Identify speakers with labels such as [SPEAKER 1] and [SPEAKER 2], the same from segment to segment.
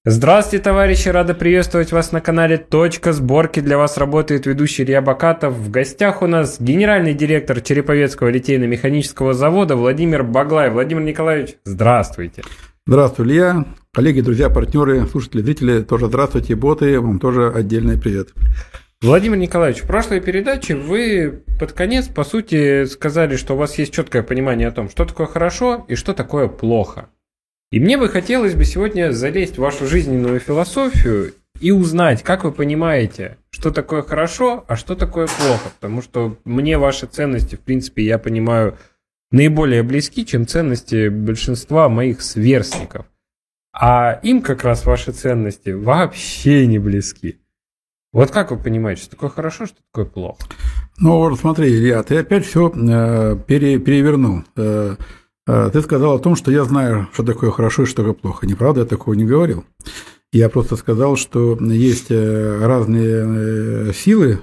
[SPEAKER 1] Здравствуйте, товарищи! Рада приветствовать вас на канале «Точка сборки». Для вас работает ведущий Илья Бакатов. В гостях у нас генеральный директор Череповецкого литейно-механического завода Владимир Баглаев. Владимир Николаевич, здравствуйте!
[SPEAKER 2] Здравствуй, Илья. Коллеги, друзья, партнеры, слушатели, зрители, тоже здравствуйте, боты, вам тоже отдельный привет.
[SPEAKER 1] Владимир Николаевич, в прошлой передаче вы под конец, по сути, сказали, что у вас есть четкое понимание о том, что такое хорошо и что такое плохо. И мне бы хотелось бы сегодня залезть в вашу жизненную философию и узнать, как вы понимаете, что такое хорошо, а что такое плохо. Потому что мне ваши ценности, в принципе, я понимаю, наиболее близки, чем ценности большинства моих сверстников. А им как раз ваши ценности вообще не близки. Вот как вы понимаете, что такое хорошо, что такое плохо?
[SPEAKER 2] Ну вот смотри, Илья, ты опять все перевернул. Ты сказал о том, что я знаю, что такое хорошо и что такое плохо. Неправда, я такого не говорил. Я просто сказал, что есть разные силы,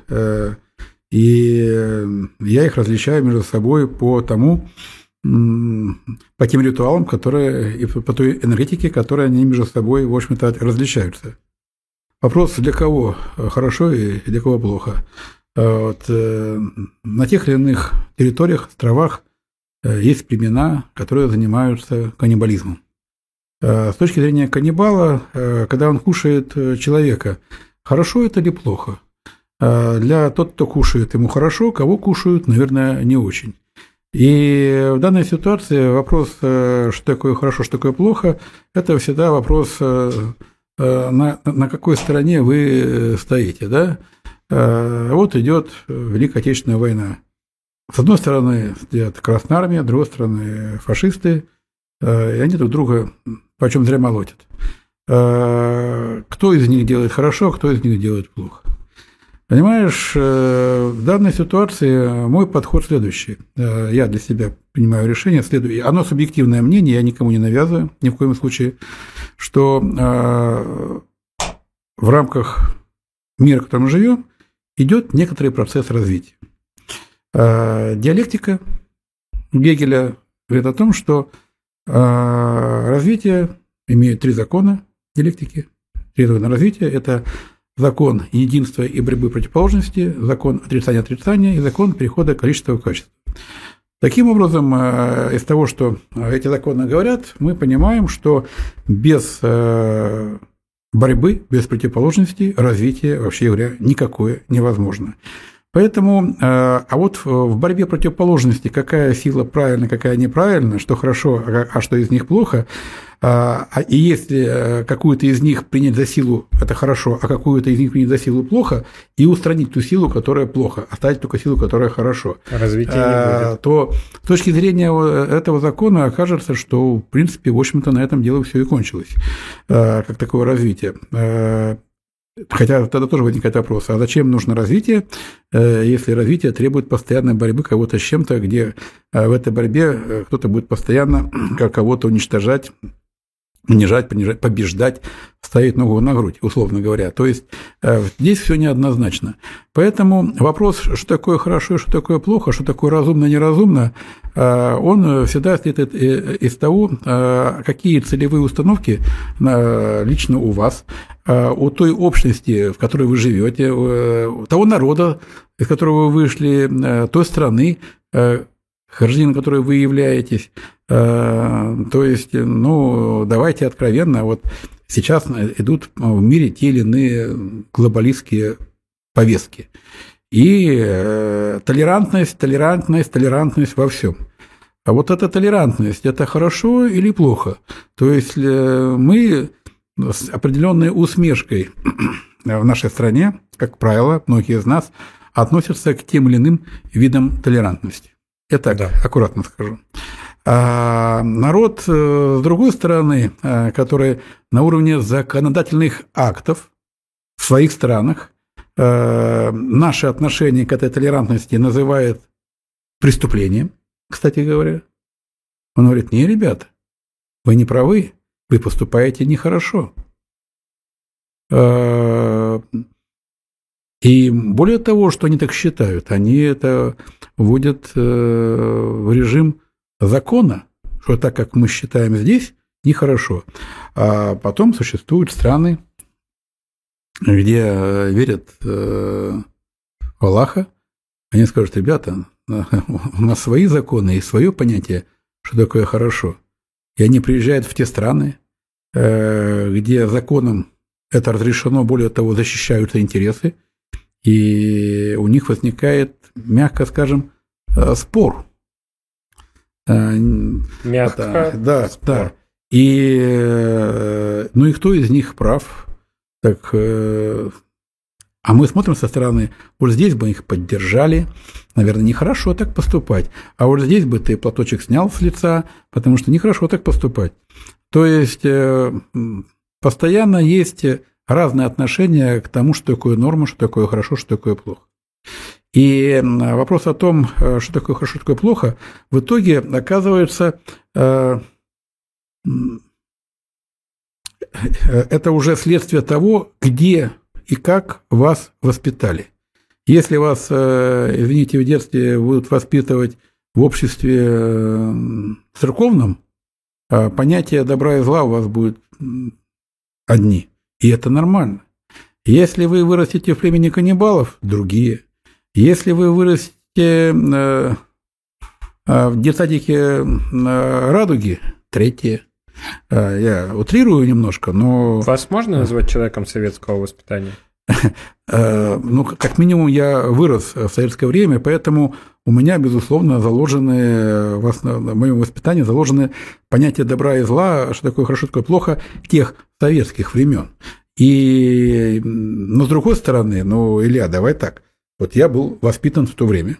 [SPEAKER 2] и я их различаю между собой по тем ритуалам, и по той энергетике, которые они между собой, в общем-то, различаются. Вопрос, для кого хорошо и для кого плохо. На тех или иных территориях, островах есть племена, которые занимаются каннибализмом. С точки зрения каннибала, когда он кушает человека, хорошо это или плохо? Для того, кто кушает, ему хорошо, кого кушают, наверное, не очень. И в данной ситуации вопрос, что такое хорошо, что такое плохо, это всегда вопрос, на какой стороне вы стоите. Да? Вот идет Великая Отечественная война. С одной стороны стоят Красная Армия, с другой стороны фашисты, и они друг друга почем зря молотят. Кто из них делает хорошо, кто из них делает плохо. Понимаешь, в данной ситуации мой подход следующий. Я для себя принимаю решение, оно субъективное мнение, я никому не навязываю, ни в коем случае, что в рамках мира, в котором мы живем, идет некоторый процесс развития. Диалектика Гегеля говорит о том, что развитие имеет три закона диалектики. Три закона развития – это закон единства и борьбы противоположности, закон отрицания и закон перехода количества в качество. Таким образом, из того, что эти законы говорят, мы понимаем, что без борьбы, без противоположностей развитие, вообще говоря, никакое невозможно. Поэтому, а вот в борьбе противоположностей, какая сила правильна, какая неправильна, что хорошо, а что из них плохо, и если какую-то из них принять за силу, это хорошо, а какую-то из них принять за силу плохо, и устранить ту силу, которая плохо, оставить только силу, которая хорошо,
[SPEAKER 1] развития не будет.
[SPEAKER 2] То с точки зрения этого закона окажется, что, в принципе, в общем-то, на этом дело все и кончилось, как такое развитие. Хотя тогда тоже возникает вопрос, а зачем нужно развитие, если развитие требует постоянной борьбы кого-то с чем-то, где в этой борьбе кто-то будет постоянно кого-то уничтожать, унижать, принижать, побеждать, ставить ногу на грудь, условно говоря. То есть здесь все неоднозначно. Поэтому вопрос, что такое хорошо и что такое плохо, что такое разумно и неразумно, он всегда следует из того, какие целевые установки лично у вас, у той общности, в которой вы живете, у того народа, из которого вы вышли, той страны, гражданин, которой вы являетесь. То есть, давайте откровенно, вот сейчас идут в мире те или иные глобалистские повестки. И толерантность во всем. А вот эта толерантность – это хорошо или плохо? То есть, мы с определенной усмешкой в нашей стране, как правило, многие из нас относятся к тем или иным видам толерантности. Я так аккуратно скажу. А народ, с другой стороны, который на уровне законодательных актов в своих странах наше отношение к этой толерантности называет преступлением, кстати говоря. Он говорит: не, ребята, вы не правы, вы поступаете нехорошо. И более того, что они так считают, они это вводят в режим закона, что так как мы считаем здесь, нехорошо. А потом существуют страны, где верят в Аллаха, они скажут: ребята, у нас свои законы и свое понятие, что такое хорошо. И они приезжают в те страны, где законом это разрешено, более того, защищаются интересы, и у них возникает, мягко скажем, спор.
[SPEAKER 1] Мягко.
[SPEAKER 2] Да,
[SPEAKER 1] спор.
[SPEAKER 2] да. И кто из них прав? Так, а мы смотрим со стороны: вот здесь бы их поддержали, наверное, нехорошо так поступать, а вот здесь бы ты платочек снял с лица, потому что нехорошо так поступать. То есть постоянно есть разные отношения к тому, что такое норма, что такое хорошо, что такое плохо. И вопрос о том, что такое хорошо, что такое плохо, в итоге оказывается, это уже следствие того, где и как вас воспитали. Если вас, извините, в детстве будут воспитывать в обществе церковном, понятия добра и зла у вас будут одни, и это нормально. Если вы вырастете в племени каннибалов, другие. Если вы вырастете в детсадике Радуги, третьи. Я утрирую немножко, но...
[SPEAKER 1] Вас можно назвать человеком советского воспитания?
[SPEAKER 2] Как минимум, я вырос в советское время, поэтому у меня, безусловно, заложены, в моем воспитании заложены понятия добра и зла, что такое хорошо, что такое плохо, тех советских времен. Но с другой стороны, Илья, давай так. Вот я был воспитан в то время,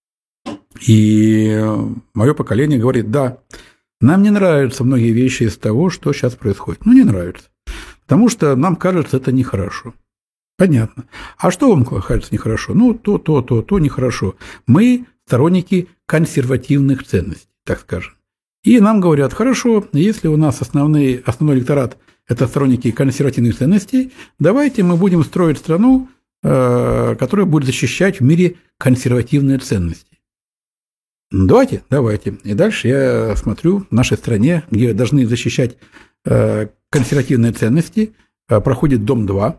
[SPEAKER 2] и мое поколение говорит: да, нам не нравятся многие вещи из того, что сейчас происходит. Не нравится. Потому что нам кажется, это нехорошо. Понятно. А что вам кажется нехорошо? То нехорошо. Мы сторонники консервативных ценностей, так скажем. И нам говорят: хорошо, если у нас основной электорат – это сторонники консервативных ценностей, давайте мы будем строить страну, которая будет защищать в мире консервативные ценности. Давайте. И дальше я смотрю, в нашей стране, где должны защищать консервативные ценности, проходит «Дом-2»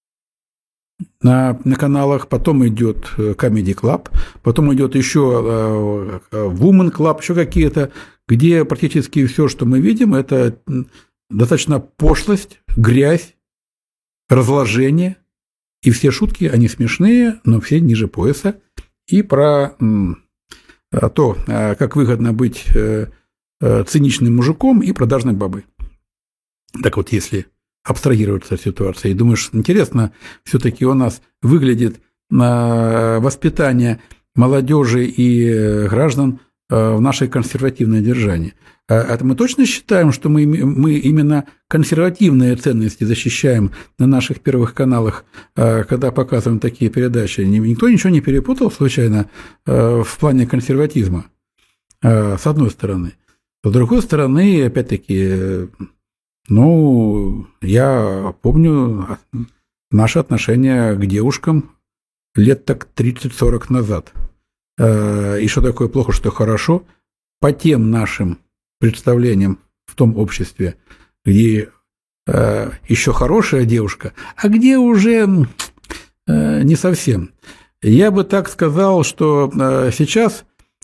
[SPEAKER 2] на каналах, потом идет Comedy Club, потом идет еще Woman Club, еще какие-то, где практически все, что мы видим, это достаточно пошлость, грязь, разложение, и все шутки, они смешные, но все ниже пояса, и про то, как выгодно быть циничным мужиком и продажной бабой. Так вот, если абстрагироваться от ситуации, и думаешь, интересно, все-таки у нас выглядит воспитание молодежи и граждан в нашей консервативной державе. Это мы точно считаем, что мы именно консервативные ценности защищаем на наших первых каналах, когда показываем такие передачи? Никто ничего не перепутал случайно в плане консерватизма, с одной стороны. С другой стороны, опять-таки, я помню наше отношение к девушкам лет так 30-40 назад. И что такое плохо, что хорошо, по тем нашим представлениям в том обществе, где еще хорошая девушка, а где уже не совсем. Я бы так сказал, что сейчас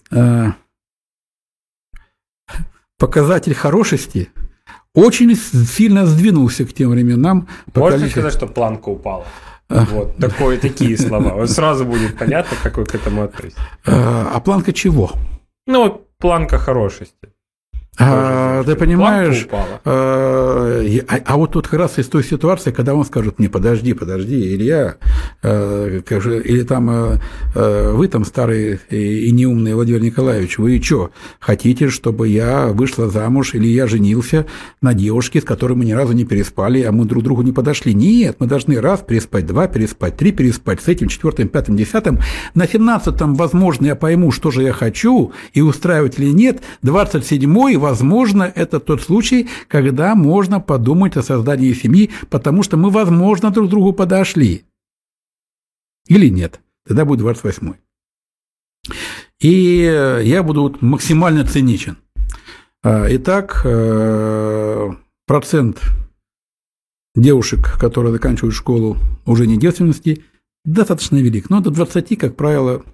[SPEAKER 2] показатель хорошести очень сильно сдвинулся к тем временам.
[SPEAKER 1] Можно сказать, что планка упала? Вот такие слова. Вот сразу будет понятно, как вы к этому относитесь.
[SPEAKER 2] А планка чего?
[SPEAKER 1] Планка хорошести.
[SPEAKER 2] Ты понимаешь, вот тут как раз из той ситуации, когда он скажет мне: подожди, Илья, или там вы там старый и неумный Владимир Николаевич, вы что, хотите, чтобы я вышла замуж или я женился на девушке, с которой мы ни разу не переспали, а мы друг другу не подошли? Нет, мы должны раз переспать, два переспать, три переспать, с этим, четвертым, пятым, десятым, на 17-м, возможно, я пойму, что же я хочу и устраивать или нет, 27-й, возможно, это тот случай, когда можно подумать о создании семьи, потому что мы, возможно, друг другу подошли. Или нет. Тогда будет 28-й. И я буду максимально циничен. Итак, процент девушек, которые заканчивают школу уже не девственности, достаточно велик. Но до 20, как правило,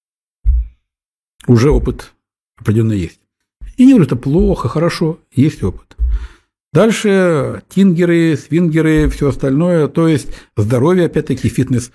[SPEAKER 2] уже опыт определенно есть. И не говорю, это плохо, хорошо, есть опыт. Дальше тингеры, свингеры, все остальное, то есть здоровье, опять-таки, фитнес.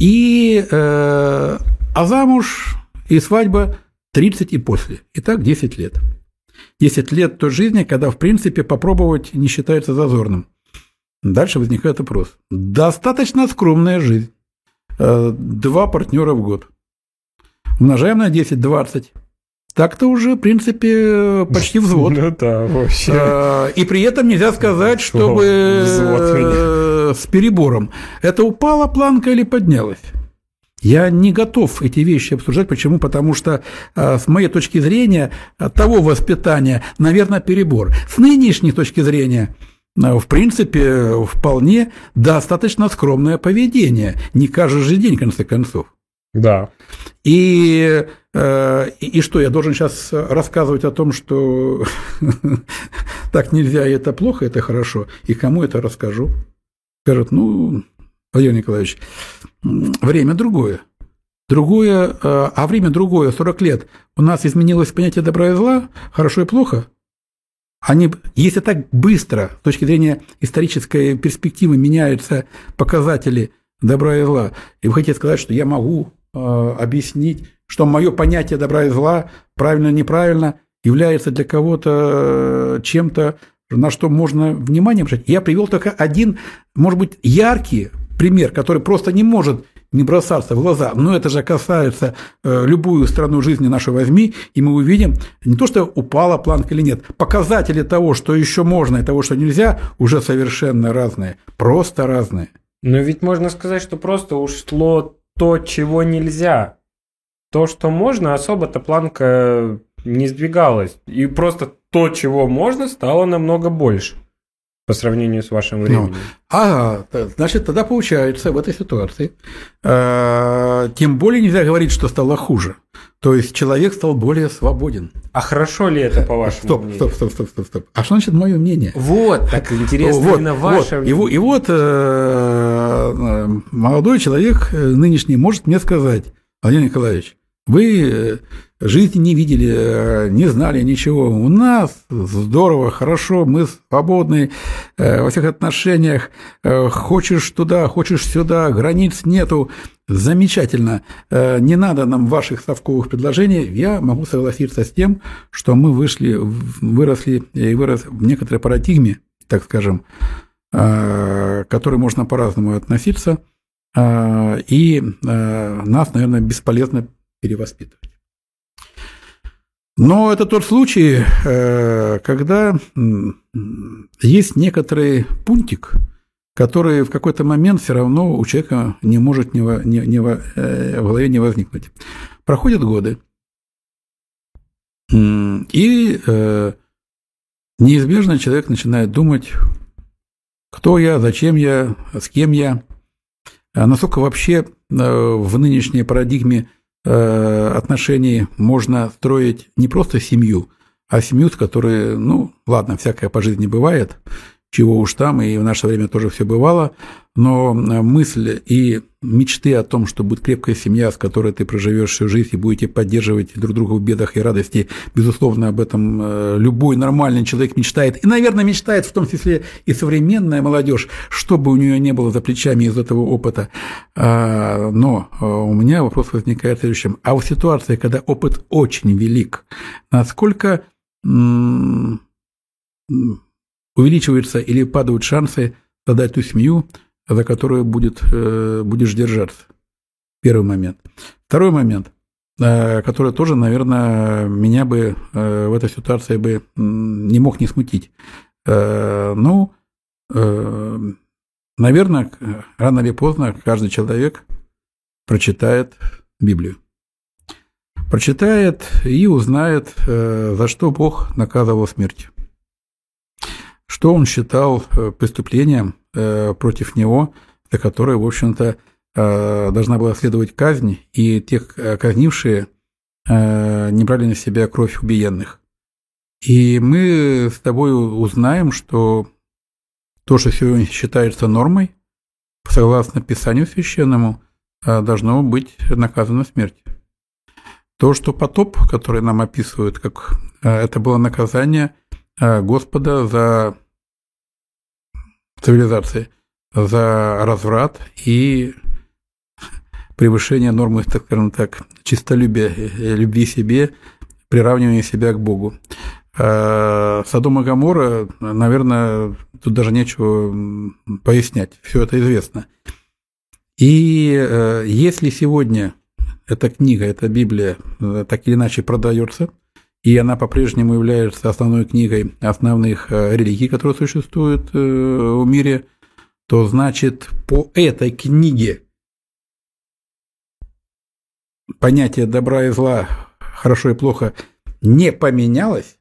[SPEAKER 2] А замуж и свадьба 30 и после. Итак, 10 лет. 10 лет той жизни, когда, в принципе, попробовать не считается зазорным. Дальше возникает вопрос. Достаточно скромная жизнь. 2 партнера в год. Умножаем на 10, 20. Так-то уже, в принципе, почти взвод.
[SPEAKER 1] Ну да, вообще.
[SPEAKER 2] И при этом нельзя сказать, чтобы с перебором. Это упала планка или поднялась? Я не готов эти вещи обсуждать. Почему? Потому что, с моей точки зрения, того воспитания, наверное, перебор. С нынешней точки зрения, в принципе, вполне достаточно скромное поведение. Не каждый же день, в конце концов.
[SPEAKER 1] Да.
[SPEAKER 2] И что, я должен сейчас рассказывать о том, что так нельзя, и это плохо, это хорошо, и кому это расскажу? Скажут, Владимир Николаевич, время другое. А время другое, 40 лет. У нас изменилось понятие добра и зла, хорошо и плохо. Если так быстро, с точки зрения исторической перспективы, меняются показатели добра и зла, и вы хотите сказать, что я могу объяснить, что мое понятие добра и зла, правильно-неправильно, является для кого-то чем-то, на что можно внимание обращать. Я привел только один, может быть, яркий пример, который просто не может не бросаться в глаза, но это же касается любую страну жизни нашу возьми, и мы увидим не то, что упала планка или нет, показатели того, что еще можно, и того, что нельзя, уже совершенно разные, просто разные.
[SPEAKER 1] Но ведь можно сказать, что просто ушло то, чего нельзя. То, что можно, особо-то планка не сдвигалась. И просто то, чего можно, стало намного больше по сравнению с вашим временем.
[SPEAKER 2] Значит, тогда получается в этой ситуации, тем более нельзя говорить, что стало хуже. То есть человек стал более свободен.
[SPEAKER 1] А хорошо ли это, по вашему мнению?
[SPEAKER 2] Стоп. А что значит мое мнение?
[SPEAKER 1] Вот, так интересно именно ваше мнение.
[SPEAKER 2] И вот молодой человек нынешний может мне сказать: Владимир Николаевич, вы жизни не видели, не знали ничего. У нас здорово, хорошо, мы свободны во всех отношениях. Хочешь туда, хочешь сюда, границ нету. Замечательно. Не надо нам ваших совковых предложений. Я могу согласиться с тем, что мы выросли в некоторой парадигме, так скажем, к которой можно по-разному относиться, и нас, наверное, бесполезно перевоспитывать. Но это тот случай, когда есть некоторый пунктик, который в какой-то момент все равно у человека не может в голове не возникнуть. Проходят годы, и неизбежно человек начинает думать, кто я, зачем я, с кем я, насколько вообще в нынешней парадигме отношений можно строить не просто семью, а семью, с которой, ладно, всякое по жизни бывает, чего уж там, и в наше время тоже все бывало, но мысль и мечты о том, что будет крепкая семья, с которой ты проживешь всю жизнь и будете поддерживать друг друга в бедах и радости, безусловно, об этом любой нормальный человек мечтает, и, наверное, мечтает в том числе и современная молодежь, что бы у нее не было за плечами из этого опыта. Но у меня вопрос возникает в следующем. А в ситуации, когда опыт очень велик, насколько увеличиваются или падают шансы создать ту семью, за которую будешь держаться? Первый момент. Второй момент, который тоже, наверное, меня бы в этой ситуации бы не мог не смутить. Наверное, рано или поздно каждый человек прочитает Библию. Прочитает и узнает, за что Бог наказывал смертью. Что он считал преступлением против него, за которое, в общем-то, должна была следовать казнь, и те казнившие не брали на себя кровь убиенных. И мы с тобой узнаем, что то, что сегодня считается нормой, согласно Писанию Священному, должно быть наказано смертью. То, что потоп, который нам описывают, как это было наказание Господа за цивилизацией, за разврат и превышение нормы, так скажем так, честолюбия, любви себе, приравнивания себя к Богу. Содом и Гоморра, наверное, тут даже нечего пояснять, все это известно. И если сегодня эта книга, эта Библия так или иначе продается, и она по-прежнему является основной книгой основных религий, которые существуют в мире, то значит по этой книге понятие добра и зла, хорошо и плохо не поменялось.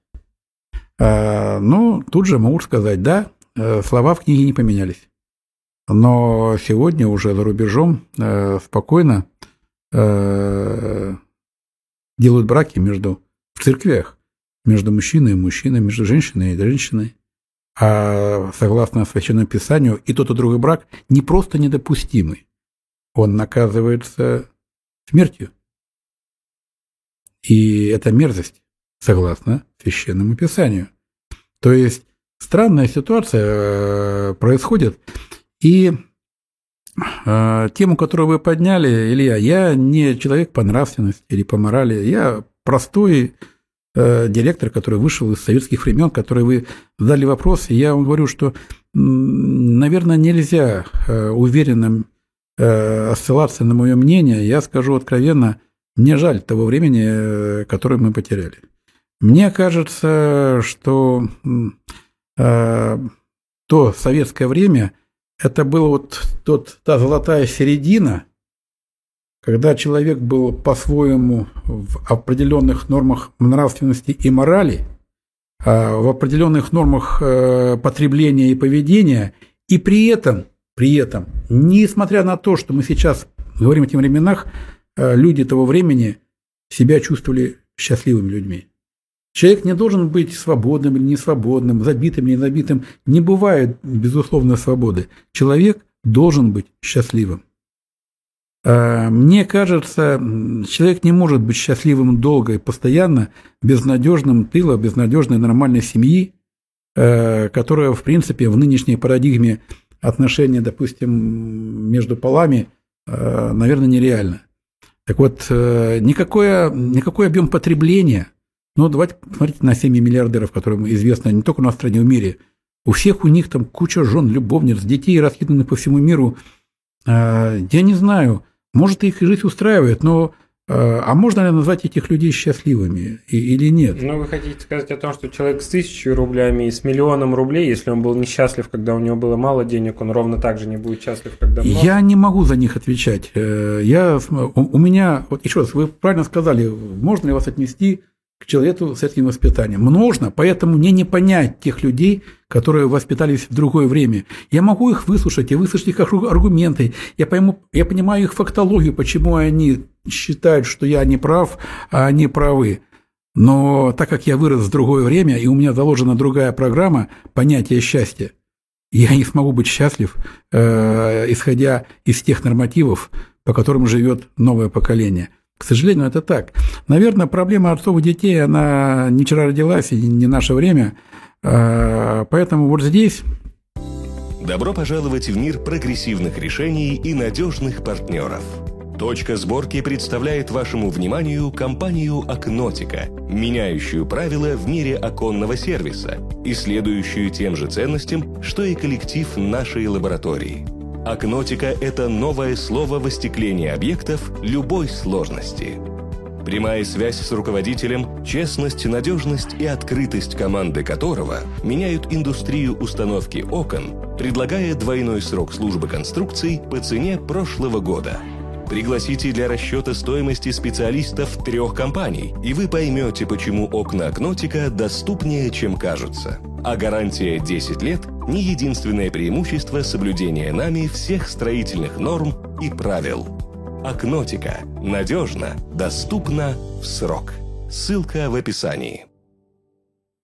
[SPEAKER 2] Ну, тут же могу сказать, да, слова в книге не поменялись. Но сегодня уже за рубежом спокойно делают браки в церквях между мужчиной и мужчиной, между женщиной и женщиной. А согласно Священному Писанию, и тот, и другой брак не просто недопустимый, он наказывается смертью. И это мерзость, согласно Священному Писанию. То есть странная ситуация происходит. И тему, которую вы подняли, Илья, я не человек по нравственности или по морали, я простой директор, который вышел из советских времен, который вы задали вопрос, и я вам говорю, что, наверное, нельзя уверенно ссылаться на мое мнение. Я скажу откровенно, мне жаль того времени, которое мы потеряли. Мне кажется, что то советское время это была вот та золотая середина, когда человек был по-своему в определенных нормах нравственности и морали, в определенных нормах потребления и поведения, и при этом, несмотря на то, что мы сейчас говорим о тех временах, люди того времени себя чувствовали счастливыми людьми. Человек не должен быть свободным или несвободным, забитым или незабитым. Не бывает, безусловно, свободы. Человек должен быть счастливым. Мне кажется, человек не может быть счастливым долго и постоянно без надежным тыла, без надежной нормальной семьи, которая, в принципе, в нынешней парадигме отношений, допустим, между полами, наверное, нереально. Так вот, никакой объем потребления. Ну, давайте посмотрите на семьи миллиардеров, которым известно не только у нас в стране, в мире. У всех у них там куча жен, любовниц, детей раскиданы по всему миру. Я не знаю, может, их жизнь устраивает, но а можно ли назвать этих людей счастливыми или нет?
[SPEAKER 1] Ну, вы хотите сказать о том, что человек с 1000 рублями и с 1 000 000 рублей, если он был несчастлив, когда у него было мало денег, он ровно так же не будет счастлив, когда много?
[SPEAKER 2] Я не могу за них отвечать. У меня, вот еще раз, вы правильно сказали, можно ли вас отнести к человеку с этим воспитанием? Можно, поэтому мне не понять тех людей, которые воспитались в другое время. Я могу их выслушать, и выслушать их аргументы, я понимаю их фактологию, почему они считают, что я не прав, а они правы. Но так как я вырос в другое время, и у меня заложена другая программа понятия счастья, я не смогу быть счастлив, исходя из тех нормативов, по которым живет новое поколение. К сожалению, это так. Наверное, проблема отцов и детей, она не вчера родилась и не наше время. Поэтому вот здесь...
[SPEAKER 3] Добро пожаловать в мир прогрессивных решений и надежных партнеров. Точка сборки представляет вашему вниманию компанию «Акнотика», меняющую правила в мире оконного сервиса и следующую тем же ценностям, что и коллектив нашей лаборатории. Акнотика – это новое слово в остеклении объектов любой сложности. Прямая связь с руководителем, честность, надежность и открытость команды которого меняют индустрию установки окон, предлагая двойной срок службы конструкций по цене прошлого года. Пригласите для расчета стоимости специалистов 3 компаний, и вы поймете, почему окна Акнотика доступнее, чем кажутся. А гарантия 10 лет – не единственное преимущество соблюдения нами всех строительных норм и правил. Акнотика. Надежно, доступно, в срок. Ссылка в описании.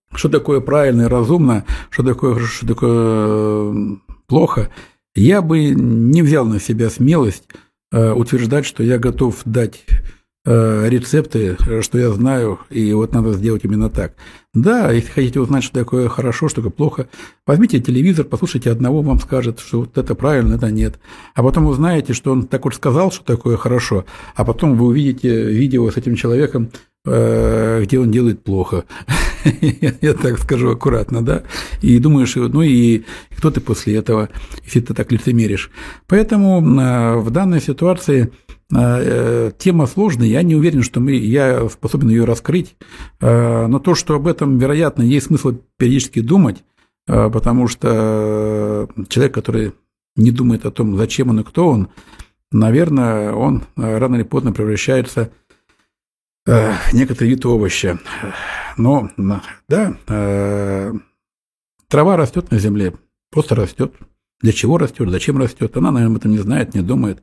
[SPEAKER 2] что такое правильно и разумно, что такое хорошо, что такое плохо, я бы не взял на себя смелость утверждать, что я готов дать рецепты, что я знаю, и вот надо сделать именно так. Да, если хотите узнать, что такое хорошо, что такое плохо, возьмите телевизор, послушайте одного, вам скажет, что вот это правильно, это нет. А потом узнаете, что он так уж сказал, что такое хорошо, а потом вы увидите видео с этим человеком, где он делает плохо. Я так скажу аккуратно, да? И думаешь, ну и кто ты после этого, если ты так лицемеришь. Поэтому в данной ситуации тема сложная, я не уверен, что я способен ее раскрыть, но то, что об этом, вероятно, есть смысл периодически думать, потому что человек, который не думает о том, зачем он и кто он, наверное, он рано или поздно превращается в некоторый вид овоща. Но, да, трава растет на земле, просто растет. Для чего растет, зачем растет, она, наверное, об этом не знает, не думает.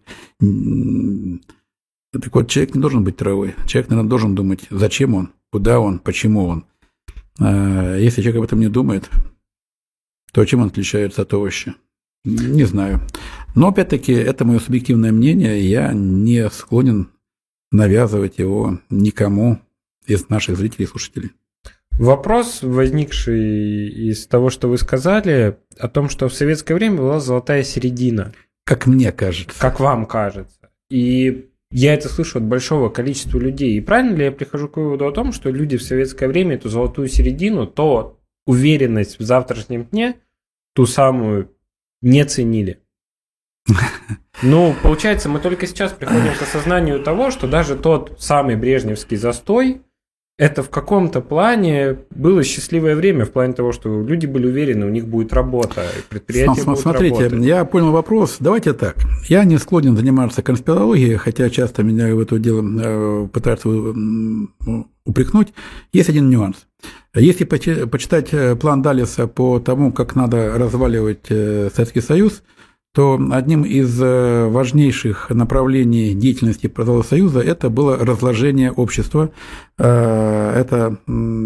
[SPEAKER 2] Так вот, человек не должен быть травой. Человек, наверное, должен думать, зачем он, куда он, почему он. Если человек об этом не думает, то чем он отличается от овоща? Не знаю. Но, опять-таки, это мое субъективное мнение, и я не склонен навязывать его никому из наших зрителей и слушателей.
[SPEAKER 1] Вопрос, возникший из того, что вы сказали, о том, что в советское время была золотая середина.
[SPEAKER 2] Как мне кажется.
[SPEAKER 1] Как вам кажется. И я это слышу от большого количества людей. И правильно ли я прихожу к выводу о том, что люди в советское время эту золотую середину, то уверенность в завтрашнем дне, ту самую, не ценили? Ну, получается, мы только сейчас приходим к осознанию того, что даже тот самый брежневский застой, это в каком-то плане было счастливое время, в плане того, что люди были уверены, у них будет работа, предприятия будут
[SPEAKER 2] Смотрите,
[SPEAKER 1] работать.
[SPEAKER 2] Я понял вопрос. Давайте так. Я не склонен заниматься конспирологией, хотя часто меня в это дело пытаются упрекнуть. Есть один нюанс. Если почитать план Даллеса по тому, как надо разваливать Советский Союз, то одним из важнейших направлений деятельности Правого Союза это было разложение общества, это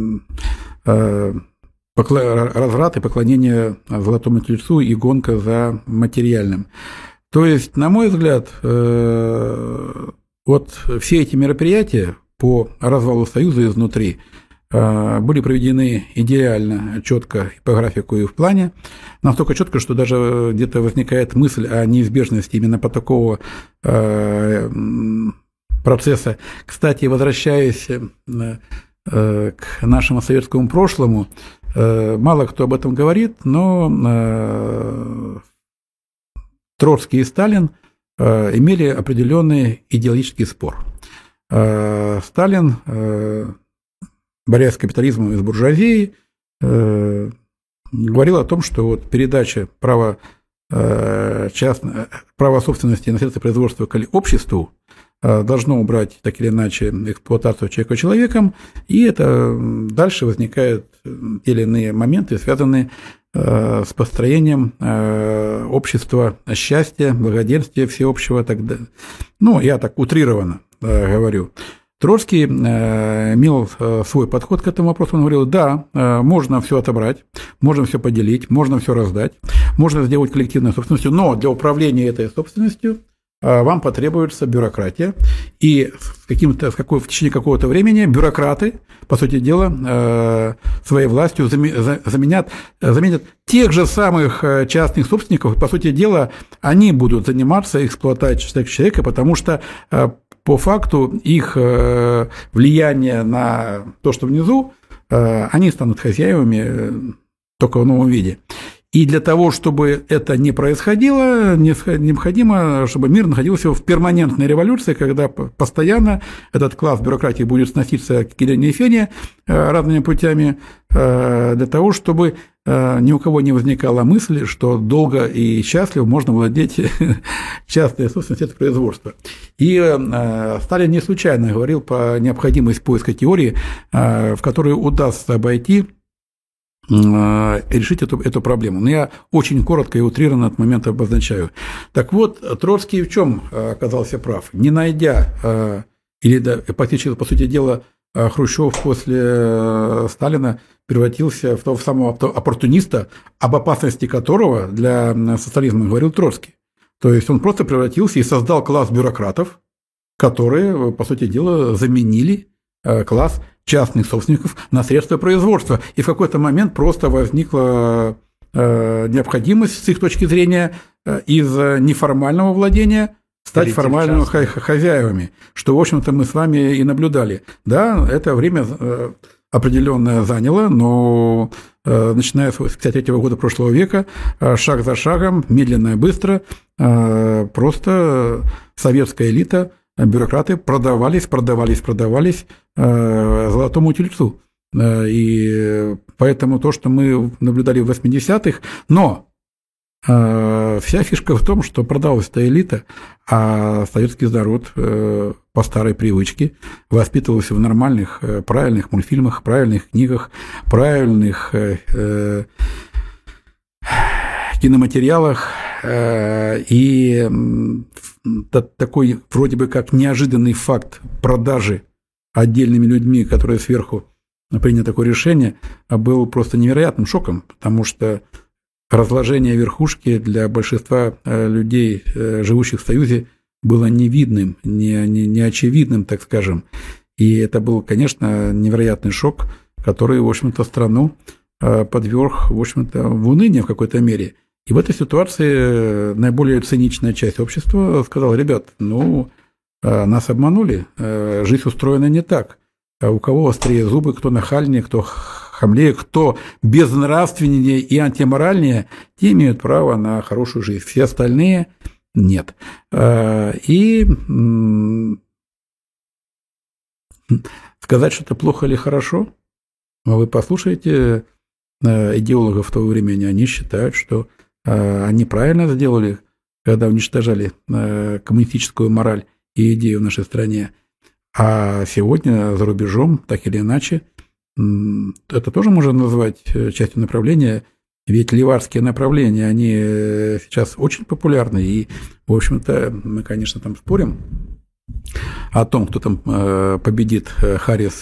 [SPEAKER 2] разврат и поклонение Золотому Тельцу и гонка за материальным. То есть, на мой взгляд, вот все эти мероприятия по развалу Союза изнутри были проведены идеально, четко по графику и в плане, настолько четко, что даже где-то возникает мысль о неизбежности именно по такого процесса. Кстати, возвращаясь к нашему советскому прошлому, мало кто об этом говорит, но Троцкий и Сталин имели определенный идеологический спор. Сталин, борясь с капитализмом и с буржуазией, говорил о том, что вот передача права собственности на средства производства обществу должно убрать так или иначе эксплуатацию человека человеком, и это дальше возникают те или иные моменты, связанные с построением общества счастья, благоденствия всеобщего. Ну, я так утрированно говорю. Троцкий имел свой подход к этому вопросу. Он говорил, да, можно все отобрать, можно все поделить, можно все раздать, можно сделать коллективной собственностью, но для управления этой собственностью вам потребуется бюрократия, и в течение какого-то времени бюрократы, по сути дела, своей властью заменят тех же самых частных собственников, и, по сути дела, они будут заниматься эксплуатацией человека, потому что по факту их влияние на то, что внизу, они станут хозяевами только в новом виде. И для того, чтобы это не происходило, необходимо, чтобы мир находился в перманентной революции, когда постоянно этот класс бюрократии будет сноситься к килению и фене разными путями, для того, чтобы ни у кого не возникала мысль, что долго и счастливо можно владеть частной собственностью производства. И Сталин не случайно говорил про необходимость поиска теории, в которой удастся обойти и решить эту проблему. Но я очень коротко и утрированно от момента обозначаю. Так вот, Троцкий в чем оказался прав? Не найдя, или, по сути дела, Хрущев после Сталина превратился в того самого оппортуниста, об опасности которого для социализма говорил Троцкий. То есть он просто превратился и создал класс бюрократов, которые, по сути дела, заменили класс частных собственников на средства производства. И в какой-то момент просто возникла необходимость, с их точки зрения, из неформального владения стать формальными хозяевами, что, в общем-то, мы с вами и наблюдали. Да, это время определенно заняло, но начиная с 1953 года прошлого века, шаг за шагом, медленно и быстро, просто советская элита, бюрократы продавались золотому тельцу. И поэтому то, что мы наблюдали в 80-х, но вся фишка в том, что продалась эта элита, а советский народ по старой привычке воспитывался в нормальных, правильных мультфильмах, правильных книгах, правильных киноматериалах. И такой вроде бы как неожиданный факт продажи отдельными людьми, которые сверху приняли такое решение, был просто невероятным шоком, потому что разложение верхушки для большинства людей, живущих в Союзе, было невидным, неочевидным, так скажем. И это был, конечно, невероятный шок, который, в общем-то, страну подверг, в общем-то, в уныние в какой-то мере. И в этой ситуации наиболее циничная часть общества сказала: ребят, нас обманули, жизнь устроена не так. У кого острее зубы, кто нахальнее, кто хамлее, кто безнравственнее и антиморальнее, те имеют право на хорошую жизнь. Все остальные нет. И сказать, что это плохо или хорошо, вы послушайте идеологов того времени, они считают, что они правильно сделали, когда уничтожали коммунистическую мораль и идею в нашей стране. А сегодня за рубежом, так или иначе, это тоже можно назвать частью направления, ведь левацкие направления, они сейчас очень популярны, и, в общем-то, мы, конечно, там спорим о том, кто там победит, Харрис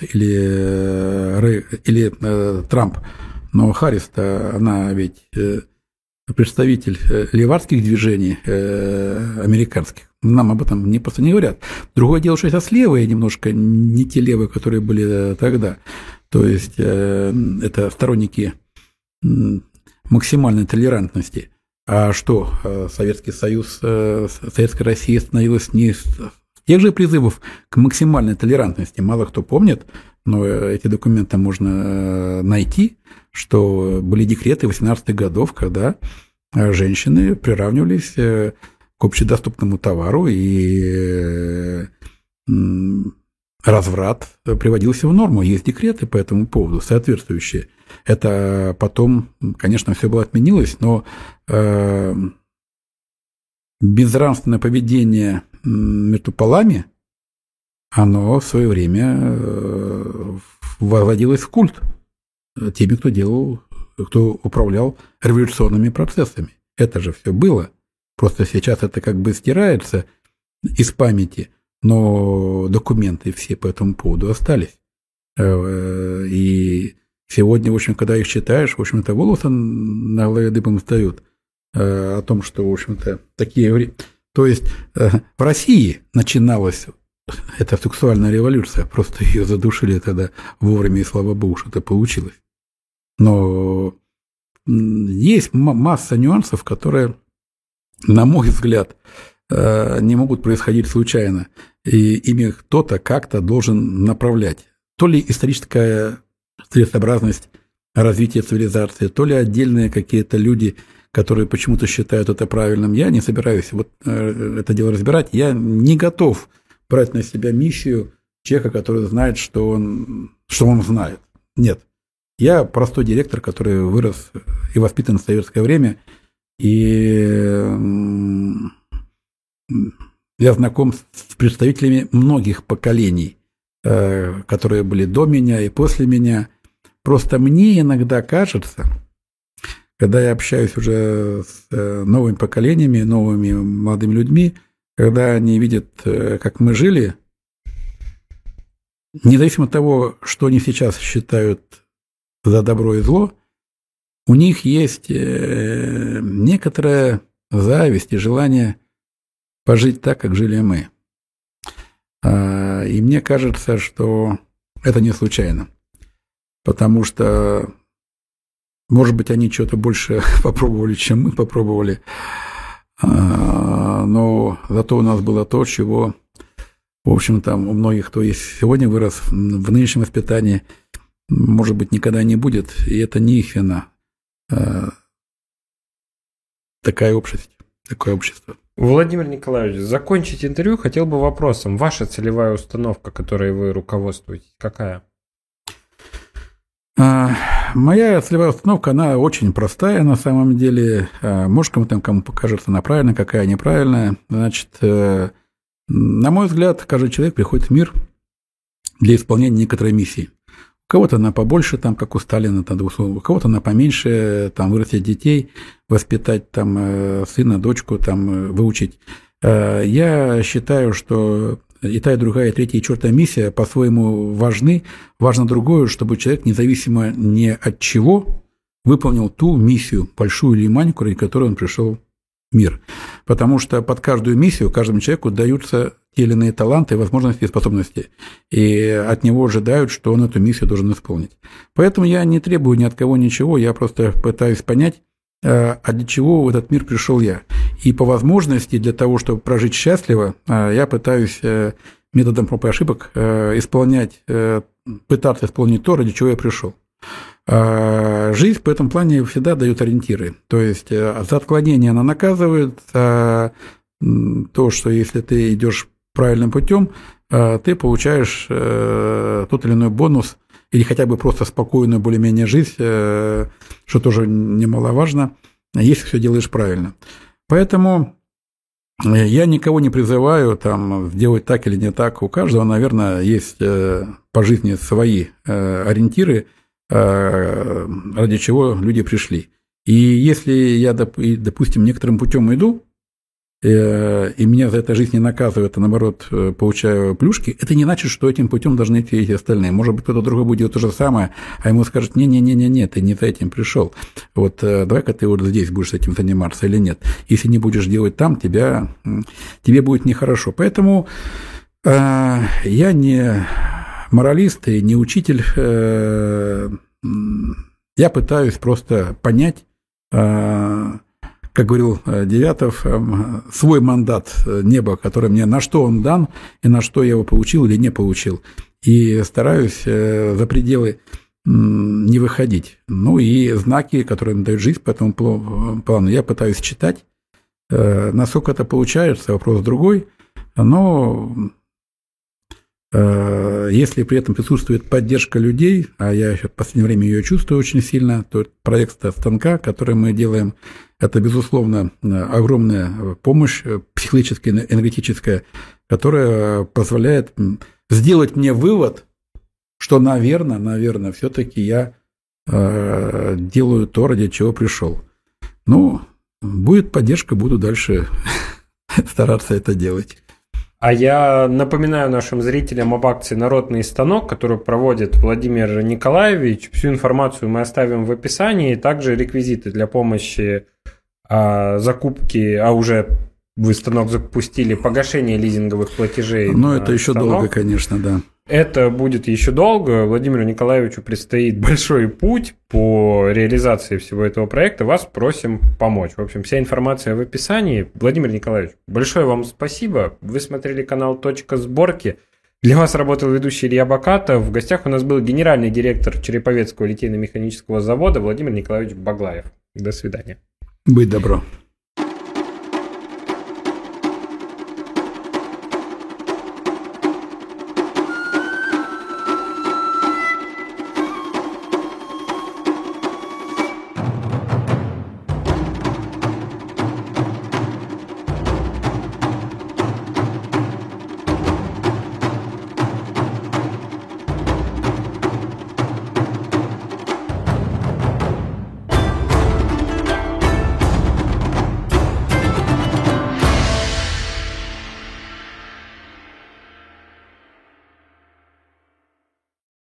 [SPEAKER 2] или Трамп, но Харрис-то, она ведь представитель левацких движений американских. Нам об этом просто не говорят. Другое дело, что это левые немножко, не те левые, которые были тогда. То есть это сторонники максимальной толерантности. А что, Советский Союз, Советская Россия становилась не с тех же призывов к максимальной толерантности. Мало кто помнит, но эти документы можно найти, что были декреты 18-х годов, когда женщины приравнивались к общедоступному товару, и разврат приводился в норму. Есть декреты по этому поводу соответствующие. Это потом, конечно, все было отменилось, но безнравственное поведение между полами, оно в свое время вводилось в культ теми, кто управлял революционными процессами. Это же все было. Просто сейчас это как бы стирается из памяти, но документы все по этому поводу остались. И сегодня, в общем, когда их читаешь, в общем-то, волосы на голове дыбом встают о том, что, в общем-то, такие... То есть в России начиналась эта сексуальная революция, просто ее задушили тогда вовремя, и слава богу, что это получилось. Но есть масса нюансов, которые, на мой взгляд, не могут происходить случайно, и ими кто-то как-то должен направлять. То ли историческая целесообразность развития цивилизации, то ли отдельные какие-то люди, которые почему-то считают это правильным. Я не собираюсь это дело разбирать. Я не готов брать на себя миссию человека, который знает, что он знает. Нет. Я простой директор, который вырос и воспитан в советское время, и я знаком с представителями многих поколений, которые были до меня и после меня. Просто мне иногда кажется, когда я общаюсь уже с новыми поколениями, новыми молодыми людьми, когда они видят, как мы жили, независимо от того, что они сейчас считают за добро и зло, у них есть некоторая зависть и желание пожить так, как жили мы. И мне кажется, что это не случайно, потому что, может быть, они что-то больше попробовали, чем мы попробовали, но зато у нас было то, чего, в общем, там у многих, кто сегодня вырос в нынешнем воспитании, может быть, никогда не будет, и это не их вина. Такое общество.
[SPEAKER 1] Владимир Николаевич, закончить интервью хотел бы вопросом. Ваша целевая установка, которой вы руководствуетесь, какая?
[SPEAKER 2] Моя целевая установка, она очень простая на самом деле. Может, кому покажется она правильная, какая неправильная. Значит, на мой взгляд, каждый человек приходит в мир для исполнения некоторой миссии. У кого-то она побольше, там, как у Сталина, у кого-то она поменьше, там, вырастить детей, воспитать там, сына, дочку, там, выучить. Я считаю, что и та, и другая, и третья, и четвертая миссия по-своему важны. Важно другое, чтобы человек, независимо ни от чего, выполнил ту миссию, большую или маленькую, ради которой он пришел в мир. Потому что под каждую миссию каждому человеку даются те или иные таланты, возможности и способности. И от него ожидают, что он эту миссию должен исполнить. Поэтому я не требую ни от кого ничего, я просто пытаюсь понять, а для чего в этот мир пришел я. И по возможности, для того, чтобы прожить счастливо, я пытаюсь методом проб и ошибок пытаться исполнить то, ради чего я пришел. Жизнь в этом плане всегда дает ориентиры. То есть за отклонение она наказывает, то, что если ты идешь правильным путем, ты получаешь тот или иной бонус, или хотя бы просто спокойную более-менее жизнь, что тоже немаловажно, если все делаешь правильно. Поэтому я никого не призываю там, сделать так или не так. У каждого, наверное, есть по жизни свои ориентиры, ради чего люди пришли. И если я, допустим, некоторым путем иду, и меня за это жизнь не наказывает, а наоборот получаю плюшки, это не значит, что этим путем должны идти эти остальные. Может быть, кто-то другой будет делать то же самое, а ему скажут: не-не-не-не, ты не за этим пришел. Вот давай-ка ты вот здесь будешь этим заниматься или нет. Если не будешь делать там, тебе будет нехорошо. Поэтому я не моралист и не учитель. Я пытаюсь просто понять, как говорил Девятов, свой мандат неба, который мне, на что он дан, и на что я его получил или не получил. И стараюсь за пределы не выходить. Ну и знаки, которые мне дают жизнь по этому плану, я пытаюсь читать. Насколько это получается, вопрос другой. Но если при этом присутствует поддержка людей, а я в последнее время ее чувствую очень сильно, то проект «Станка», который мы делаем, это, безусловно, огромная помощь психологическая, энергетическая, которая позволяет сделать мне вывод, что, наверное, все-таки я делаю то, ради чего пришел. Ну, будет поддержка, буду дальше стараться это делать.
[SPEAKER 1] А я напоминаю нашим зрителям об акции «Народный станок», которую проводит Владимир Николаевич. Всю информацию мы оставим в описании. Также реквизиты для помощи закупки, уже вы станок запустили, погашение лизинговых платежей.
[SPEAKER 2] Но это еще станок. Долго, конечно, да.
[SPEAKER 1] Это будет еще долго. Владимиру Николаевичу предстоит большой путь по реализации всего этого проекта. Вас просим помочь. В общем, вся информация в описании. Владимир Николаевич, большое вам спасибо. Вы смотрели канал «Точка сборки». Для вас работал ведущий Илья Бакатов. В гостях у нас был генеральный директор Череповецкого литейно-механического завода Владимир Николаевич Баглаев. До свидания.
[SPEAKER 2] Быть добро.